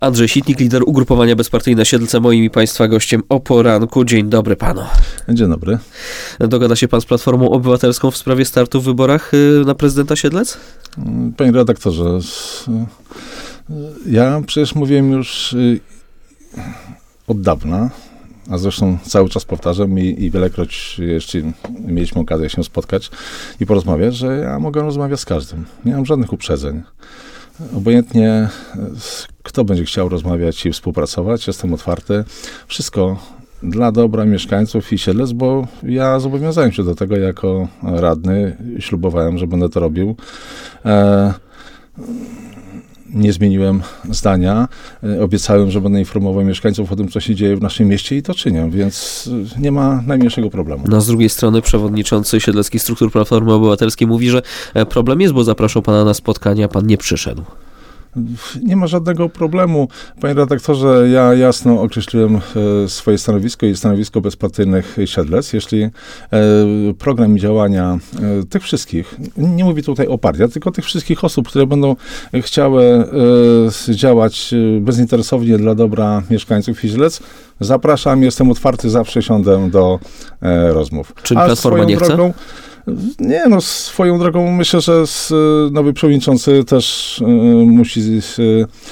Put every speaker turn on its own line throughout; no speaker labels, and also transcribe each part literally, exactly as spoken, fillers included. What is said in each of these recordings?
Andrzej Sitnik, lider ugrupowania Bezpartyjne Siedlce, moim i państwa gościem o poranku. Dzień dobry panu.
Dzień dobry.
Dogada się pan z Platformą Obywatelską w sprawie startu w wyborach na prezydenta Siedlec?
Panie redaktorze, ja przecież mówiłem już od dawna, a zresztą cały czas powtarzam i, i wielekroć jeszcze mieliśmy okazję się spotkać i porozmawiać, że ja mogę rozmawiać z każdym. Nie mam żadnych uprzedzeń. Obojętnie kto będzie chciał rozmawiać i współpracować, jestem otwarty. Wszystko dla dobra mieszkańców i Siedlec, bo ja zobowiązałem się do tego jako radny. Ślubowałem, że będę to robił. E, nie zmieniłem zdania. Obiecałem, że będę informował mieszkańców o tym, co się dzieje w naszym mieście i to czynię, więc nie ma najmniejszego problemu.
No, z drugiej strony przewodniczący Siedleckich Struktur Platformy Obywatelskiej mówi, że problem jest, bo zapraszał pana na spotkanie, a pan nie przyszedł.
Nie ma żadnego problemu. Panie redaktorze, ja jasno określiłem e, swoje stanowisko i stanowisko Bezpartyjnych Siedlec. Jeśli e, program działania e, tych wszystkich, nie mówię tutaj o partiach, tylko tych wszystkich osób, które będą chciały e, działać bezinteresownie dla dobra mieszkańców Siedlec, zapraszam, jestem otwarty, zawsze siądę do e, rozmów.
Czyli A Platforma nie
drogą,
chce?
Nie, no swoją drogą myślę, że nowy przewodniczący też y, musi y,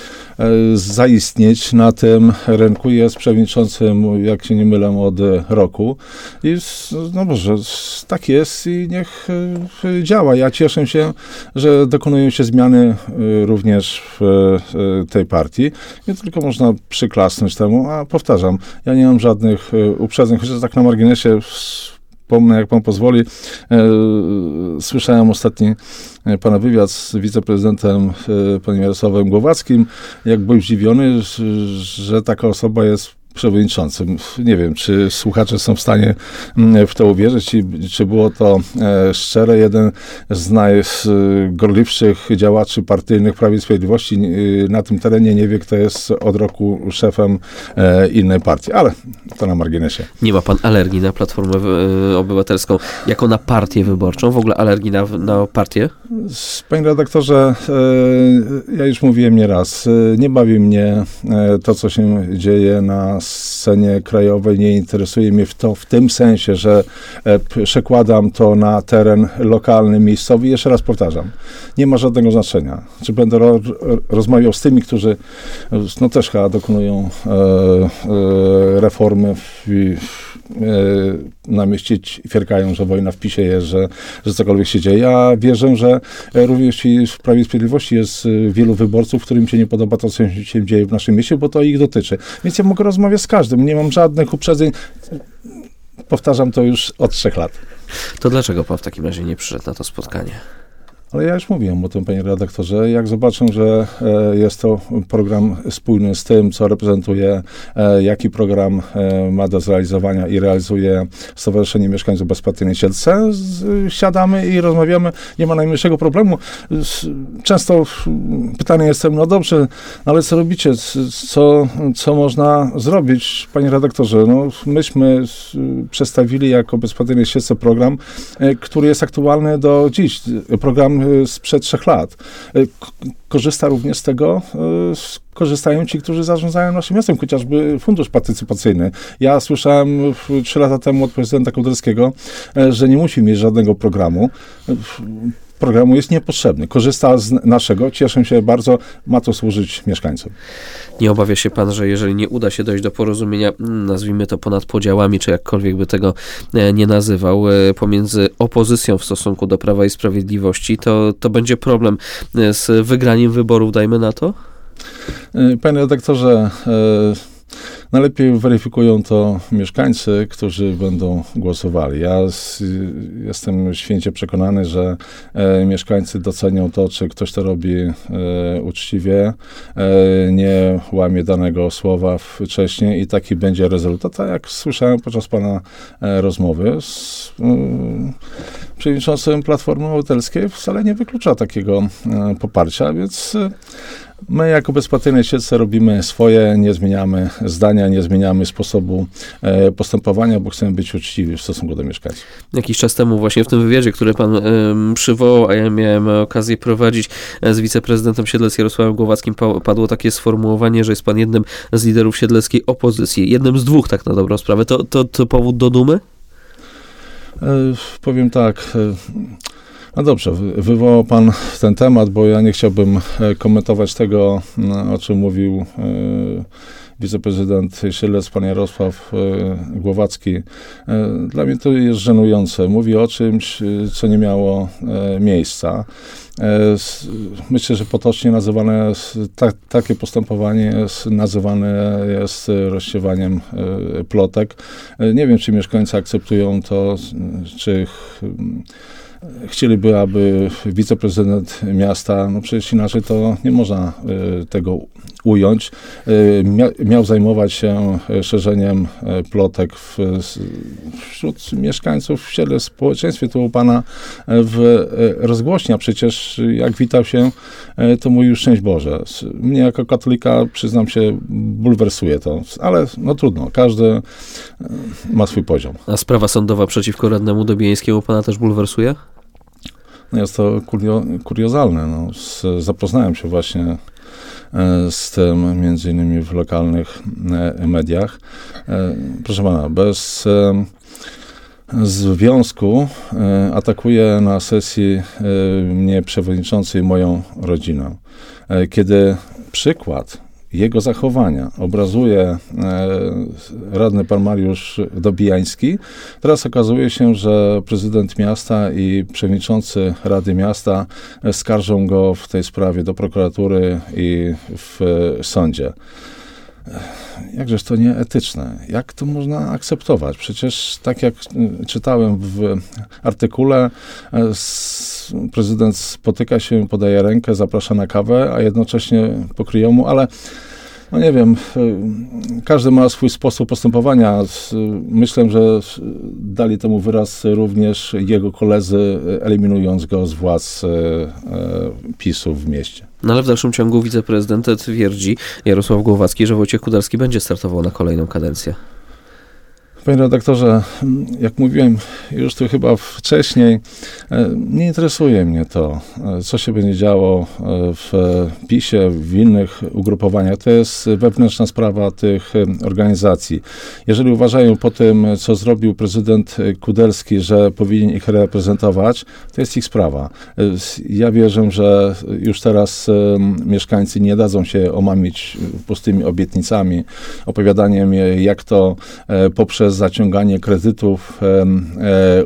y, zaistnieć na tym rynku. Jest przewodniczącym, jak się nie mylę, od roku. I no może tak jest i niech y, działa. Ja cieszę się, że dokonują się zmiany y, również w y, tej partii. Nie tylko można przyklasnąć temu, a powtarzam, ja nie mam żadnych y, uprzedzeń, chociaż tak na marginesie Pomnę, jak pan pozwoli, e, słyszałem ostatni e, pana wywiad z wiceprezydentem e, panem Jarosławem Głowackim, jak był zdziwiony, że, że taka osoba jest przewodniczącym. Nie wiem, czy słuchacze są w stanie w to uwierzyć, i, czy było to e, szczere. Jeden z najgorliwszych działaczy partyjnych Prawa i Sprawiedliwości e, na tym terenie nie wie, kto jest od roku szefem e, innej partii, ale to na marginesie.
Nie ma pan alergii na Platformę e, Obywatelską jako na partię wyborczą? W ogóle alergii na, na partię?
Panie redaktorze, e, ja już mówiłem nieraz, e, nie bawi mnie e, to, co się dzieje na scenie krajowej, nie interesuje mnie w to w tym sensie, że e, przekładam to na teren lokalny, miejscowy. Jeszcze raz powtarzam, nie ma żadnego znaczenia. Czy będę ro, rozmawiał z tymi, którzy no też chyba dokonują e, e, reformy w, e, na mieście ćwierkają, że wojna w PiSie jest, że, że cokolwiek się dzieje. Ja wierzę, że również i w Prawie i Sprawiedliwości jest wielu wyborców, którym się nie podoba to, co się dzieje w naszym mieście, bo to ich dotyczy. Więc ja mogę rozmawiać z każdym. Nie mam żadnych uprzedzeń. Powtarzam to już od trzech lat.
To dlaczego pan w takim razie nie przyszedł na to spotkanie?
Ale ja już mówiłem o tym, panie redaktorze. Jak zobaczę, że e, jest to program spójny z tym, co reprezentuje, e, jaki program e, ma do zrealizowania i realizuje Stowarzyszenie Mieszkańców Bezpartyjnej Siedlce, z, siadamy i rozmawiamy. Nie ma najmniejszego problemu. Z, często pytanie jestem, no dobrze, ale co robicie? Co, co można zrobić, panie redaktorze? No, myśmy z, przedstawili jako Bezpartyjnej Siedlce program, e, który jest aktualny do dziś. Program sprzed trzech lat. Korzysta również z tego, korzystają ci, którzy zarządzają naszym miastem, chociażby fundusz partycypacyjny. Ja słyszałem trzy lata temu od prezydenta Kołderskiego, że nie musi mieć żadnego programu. Programu jest niepotrzebny. Korzysta z naszego, cieszę się bardzo, ma to służyć mieszkańcom.
Nie obawia się pan, że jeżeli nie uda się dojść do porozumienia, nazwijmy to ponad podziałami, czy jakkolwiek by tego nie nazywał, pomiędzy opozycją w stosunku do Prawa i Sprawiedliwości, to, to będzie problem z wygraniem wyborów, dajmy na to?
Panie redaktorze, najlepiej weryfikują to mieszkańcy, którzy będą głosowali. Ja z, jestem święcie przekonany, że e, mieszkańcy docenią to, czy ktoś to robi e, uczciwie, e, nie łamie danego słowa wcześniej i taki będzie rezultat. A jak słyszałem podczas pana e, rozmowy, z, e, przewodniczącym Platformy Obywatelskiej wcale nie wyklucza takiego e, poparcia, więc e, my jako bezpartyjne siedlce robimy swoje, nie zmieniamy zdania, nie zmieniamy sposobu e, postępowania, bo chcemy być uczciwi w stosunku do mieszkańców.
Jakiś czas temu właśnie w tym wywiadzie, który pan y, przywołał, a ja miałem okazję prowadzić z wiceprezydentem Siedlec Jarosławem Głowackim, pa, padło takie sformułowanie, że jest pan jednym z liderów siedleckiej opozycji. Jednym z dwóch, tak na dobrą sprawę. To, to, to powód do dumy?
E, powiem tak... E, No dobrze, wywołał pan ten temat, bo ja nie chciałbym komentować tego, o czym mówił wiceprezydent Siedlec, pan Jarosław Głowacki. Dla mnie to jest żenujące. Mówi o czymś, co nie miało miejsca. Myślę, że potocznie nazywane ta, takie postępowanie jest nazywane jest rozsiewaniem plotek. Nie wiem, czy mieszkańcy akceptują to, czy chcieliby, aby wiceprezydent miasta, no przecież inaczej to nie można y, tego ująć, y, mia, miał zajmować się szerzeniem y, plotek w, wśród mieszkańców w Siedle, w społeczeństwie. Tu u pana w y, rozgłośni, a przecież jak witał się, y, to mówił szczęść Boże. Mnie jako katolika, przyznam się, bulwersuje to, ale no trudno, każdy y, ma swój poziom.
A sprawa sądowa przeciwko radnemu Dobieńskiemu pana też bulwersuje?
No jest to kurio, kuriozalne. No. Z, zapoznałem się właśnie e, z tym między innymi w lokalnych e, mediach. E, proszę pana, bez e, związku e, atakuje na sesji e, mnie przewodniczący i moją rodzinę. E, kiedy przykład jego zachowania obrazuje e, radny pan Mariusz Dobijański. Teraz okazuje się, że prezydent miasta i przewodniczący Rady Miasta skarżą go w tej sprawie do prokuratury i w sądzie. Jakżeż to nieetyczne. Jak to można akceptować? Przecież tak jak czytałem w artykule, prezydent spotyka się, podaje rękę, zaprasza na kawę, a jednocześnie pokryją mu, ale no nie wiem, każdy ma swój sposób postępowania. Myślę, że dali temu wyraz również jego koledzy, eliminując go z władz PiSu w mieście.
No ale w dalszym ciągu wiceprezydent twierdzi, Jarosław Głowacki, że Wojciech Kudarski będzie startował na kolejną kadencję.
Panie redaktorze, jak mówiłem już tu chyba wcześniej, nie interesuje mnie to, co się będzie działo w PiSie, w innych ugrupowaniach. To jest wewnętrzna sprawa tych organizacji. Jeżeli uważają po tym, co zrobił prezydent Kudelski, że powinien ich reprezentować, to jest ich sprawa. Ja wierzę, że już teraz mieszkańcy nie dadzą się omamić pustymi obietnicami, opowiadaniem, jak to poprzez zaciąganie kredytów e, e,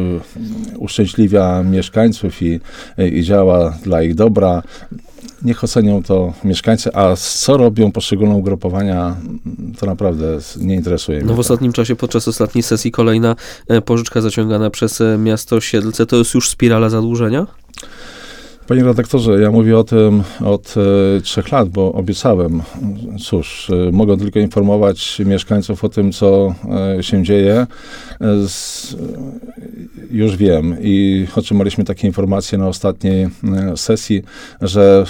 uszczęśliwia mieszkańców i, i działa dla ich dobra. Niech ocenią to mieszkańcy, a co robią poszczególne ugrupowania, to naprawdę nie interesuje mnie.
No w ostatnim czasie, podczas ostatniej sesji kolejna pożyczka zaciągana przez miasto Siedlce, to jest już spirala zadłużenia?
Panie redaktorze, ja mówię o tym od e, trzech lat, bo obiecałem. Cóż, e, mogę tylko informować mieszkańców o tym, co e, się dzieje. E, z, już wiem i otrzymaliśmy takie informacje na ostatniej e, sesji, że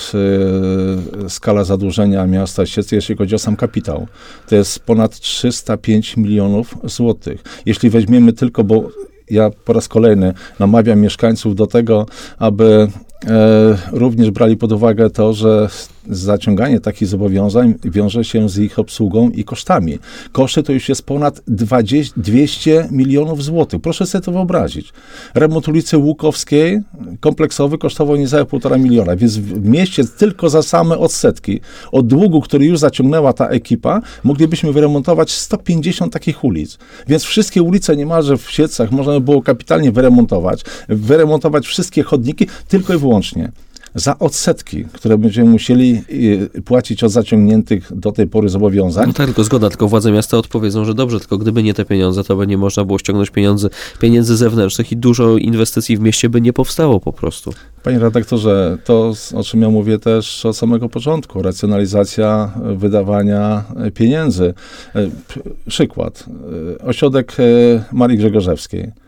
e, skala zadłużenia miasta Siedlce, jeśli chodzi o sam kapitał, to jest ponad trzysta pięć milionów złotych. Jeśli weźmiemy tylko, bo ja po raz kolejny namawiam mieszkańców do tego, aby e, również brali pod uwagę to, że zaciąganie takich zobowiązań wiąże się z ich obsługą i kosztami. Koszty to już jest ponad dwadzieścia, dwieście milionów złotych. Proszę sobie to wyobrazić. Remont ulicy Łukowskiej kompleksowy kosztował niecałe półtora miliona, więc w mieście tylko za same odsetki od długu, który już zaciągnęła ta ekipa, moglibyśmy wyremontować sto pięćdziesiąt takich ulic. Więc wszystkie ulice niemalże w Siedlcach można by było kapitalnie wyremontować, wyremontować wszystkie chodniki tylko i wyłącznie za odsetki, które będziemy musieli płacić od zaciągniętych do tej pory zobowiązań.
No tak, tylko zgoda, tylko władze miasta odpowiedzą, że dobrze, tylko gdyby nie te pieniądze, to by nie można było ściągnąć pieniędzy, pieniędzy zewnętrznych i dużo inwestycji w mieście by nie powstało po prostu.
Panie redaktorze, to o czym ja mówię też od samego początku, racjonalizacja wydawania pieniędzy. Przykład. Ośrodek Marii Grzegorzewskiej.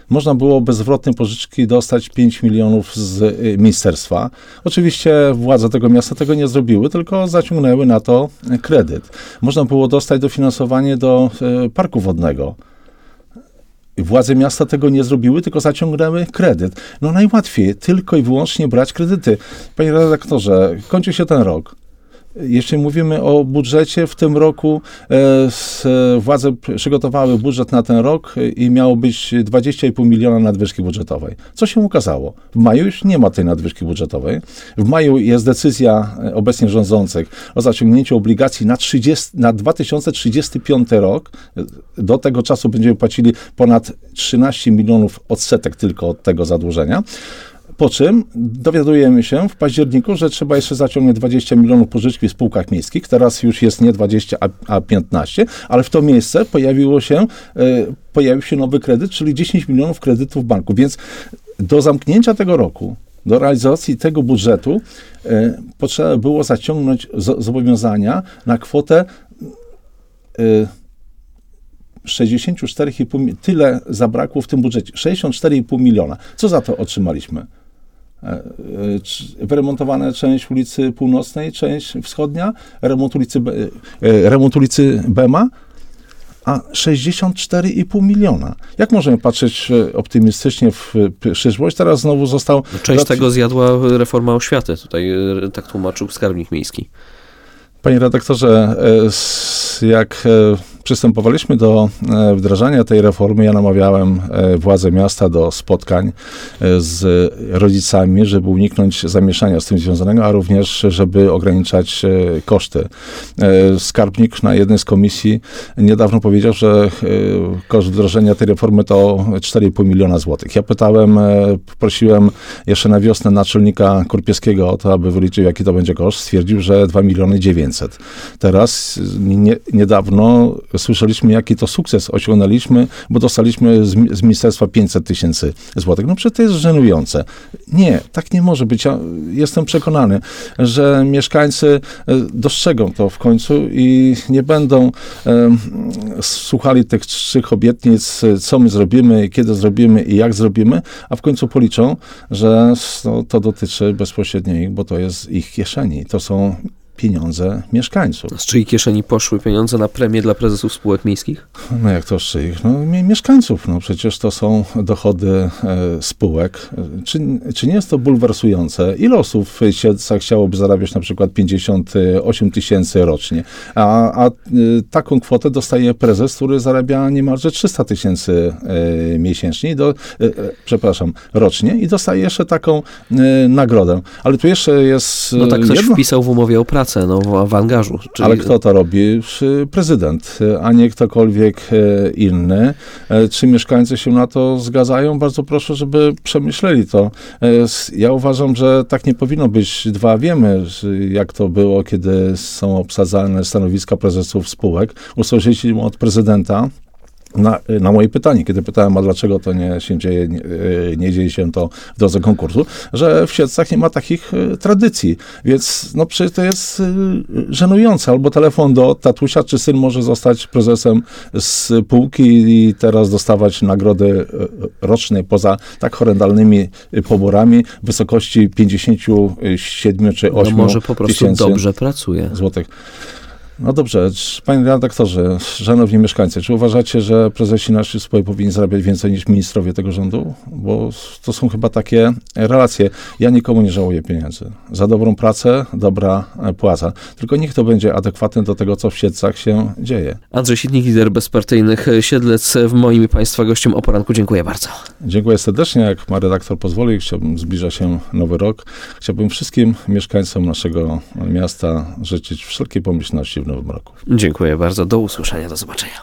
można było bezzwrotnej pożyczki dostać pięć milionów z y, ministerstwa. Oczywiście władze tego miasta tego nie zrobiły, tylko zaciągnęły na to kredyt. Można było dostać dofinansowanie do y, parku wodnego. Władze miasta tego nie zrobiły, tylko zaciągnęły kredyt. No najłatwiej tylko i wyłącznie brać kredyty. Panie redaktorze, kończy się ten rok. Jeśli mówimy o budżecie, w tym roku e, władze przygotowały budżet na ten rok i miało być dwadzieścia i pół miliona nadwyżki budżetowej. Co się ukazało? W maju już nie ma tej nadwyżki budżetowej. W maju jest decyzja obecnie rządzących o zaciągnięciu obligacji na, trzydziesty, na dwa tysiące trzydziesty piąty rok. Do tego czasu będziemy płacili ponad trzynaście milionów odsetek tylko od tego zadłużenia. Po czym dowiadujemy się w październiku, że trzeba jeszcze zaciągnąć dwadzieścia milionów pożyczki w spółkach miejskich. Teraz już jest nie dwadzieścia, a piętnaście, ale w to miejsce pojawiło się, pojawił się nowy kredyt, czyli dziesięć milionów kredytów w banku. Więc do zamknięcia tego roku, do realizacji tego budżetu potrzeba było zaciągnąć zobowiązania na kwotę sześćdziesiąt cztery i pół, tyle zabrakło w tym budżecie, sześćdziesiąt cztery i pół miliona. Co za to otrzymaliśmy? Wyremontowana część ulicy Północnej, część Wschodnia, remont ulicy, remont ulicy Bema, a sześćdziesiąt cztery i pół miliona. Jak możemy patrzeć optymistycznie w przyszłość? Teraz znowu został...
Część zat... tego zjadła reforma oświaty. Tutaj tak tłumaczył skarbnik miejski.
Panie redaktorze, jak przystępowaliśmy do wdrażania tej reformy, ja namawiałem władze miasta do spotkań z rodzicami, żeby uniknąć zamieszania z tym związanego, a również, żeby ograniczać koszty. Skarbnik na jednej z komisji niedawno powiedział, że koszt wdrożenia tej reformy to cztery i pół miliona złotych. Ja pytałem, prosiłem jeszcze na wiosnę naczelnika Kurpiewskiego o to, aby wyliczył, jaki to będzie koszt. Stwierdził, że dwa miliony dziewięćset. Teraz nie, niedawno słyszeliśmy, jaki to sukces osiągnęliśmy, bo dostaliśmy z, z ministerstwa pięćset tysięcy złotych. No przecież to jest żenujące. Nie, tak nie może być. Ja jestem przekonany, że mieszkańcy dostrzegą to w końcu i nie będą e, słuchali tych trzech obietnic, co my zrobimy, kiedy zrobimy i jak zrobimy, a w końcu policzą, że no, to dotyczy bezpośrednio ich, bo to jest ich kieszeni. To są pieniądze mieszkańców.
Z czyjej kieszeni poszły pieniądze na premię dla prezesów spółek miejskich?
No jak to z czyich? No mieszkańców. No przecież to są dochody e, spółek. Czy, czy nie jest to bulwersujące? Ile osób w Siedlcach chciałoby zarabiać na przykład pięćdziesiąt osiem tysięcy rocznie? A, a e, taką kwotę dostaje prezes, który zarabia niemalże trzysta tysięcy e, miesięcznie, do, e, przepraszam, rocznie i dostaje jeszcze taką e, nagrodę. Ale tu jeszcze jest...
No tak ktoś jedno... wpisał w umowie o pracę. No, w angażu. Czyli...
Ale kto to robi? Prezydent, a nie ktokolwiek inny. Czy mieszkańcy się na to zgadzają? Bardzo proszę, żeby przemyśleli to. Ja uważam, że tak nie powinno być. Dwa, wiemy, jak to było, kiedy są obsadzane stanowiska prezesów spółek. Usłyszeliśmy od prezydenta, Na, na moje pytanie, kiedy pytałem, a dlaczego to nie się dzieje, nie, nie dzieje się to w drodze konkursu, że w Siedlcach nie ma takich tradycji. Więc no przecież to jest żenujące. Albo telefon do tatusia, czy syn może zostać prezesem spółki i teraz dostawać nagrody roczne poza tak horrendalnymi poborami w wysokości pięćdziesiąt siedem czy osiem
no może po prostu dobrze pracuje.
Złotych. No dobrze, panie redaktorze, szanowni mieszkańcy, czy uważacie, że prezesi naszych spółek powinni zarabiać więcej niż ministrowie tego rządu? Bo to są chyba takie relacje. Ja nikomu nie żałuję pieniędzy. Za dobrą pracę, dobra płaca. Tylko niech to będzie adekwatne do tego, co w Siedlcach się dzieje.
Andrzej Sitnik, lider bezpartyjnych Siedlec, w moim i państwa gościem o poranku. Dziękuję bardzo.
Dziękuję serdecznie. Jak ma redaktor pozwoli, chciałbym, zbliża się nowy rok. Chciałbym wszystkim mieszkańcom naszego miasta życzyć wszelkiej pomyślności w nowym roku.
Dziękuję bardzo. Do usłyszenia. Do zobaczenia.